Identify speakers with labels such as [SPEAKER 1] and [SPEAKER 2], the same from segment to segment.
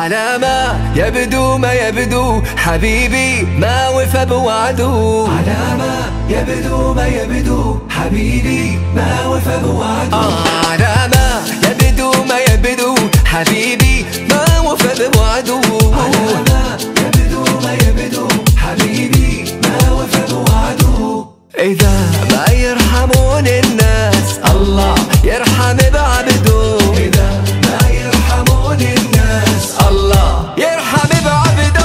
[SPEAKER 1] على ما يبدو ما يبدو حبيبي ما وفى بوعده، على ما يبدو ما يبدو حبيبي ما وفى بوعده، على ما يبدو ما يبدو حبيبي ما وفى بوعده، على ما يبدو ما يبدو حبيبي ما وفى بوعده. إذا ما يرحمون الناس الله يرحم بعبده، إذا ما يرحمون الناس الله يرحم بعبده.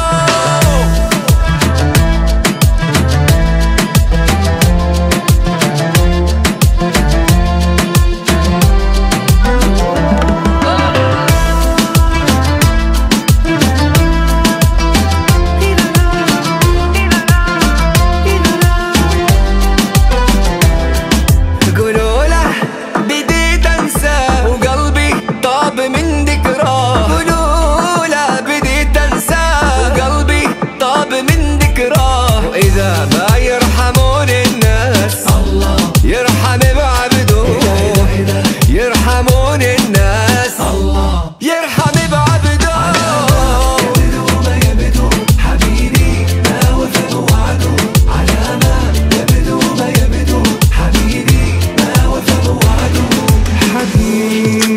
[SPEAKER 1] من ذكراه قولوا لا بديت انساه وقلبي طاب من ذكراه. واذا ما يرحمون الناس الله يرحم بعبده، يرحمون الناس الله يرحم بعبده. يبدو ما يبدو حبيبي ما وفى بوعده، على ما يبدو ما يبدو حبيبي ما وفى بوعده. حبيبي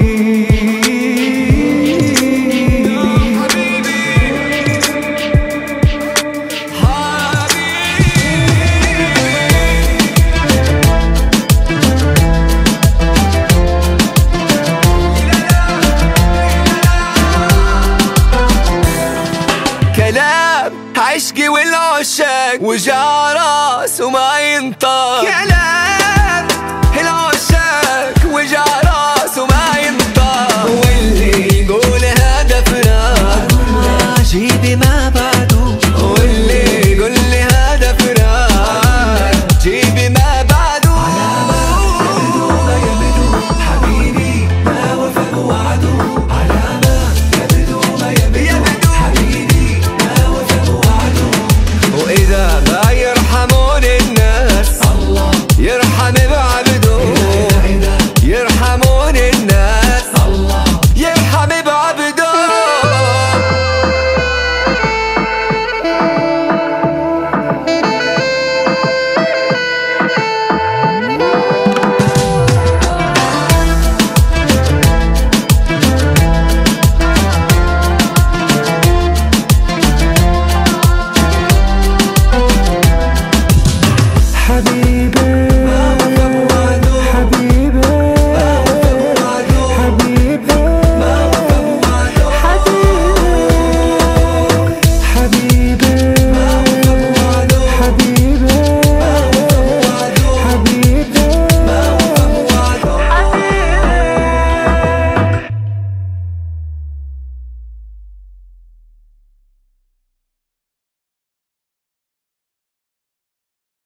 [SPEAKER 1] عشقي والعشاق وجع راس وما ينطق، كلام العشاق وجع راس وما ينطق، واللي يقول هذا فراق عجيبي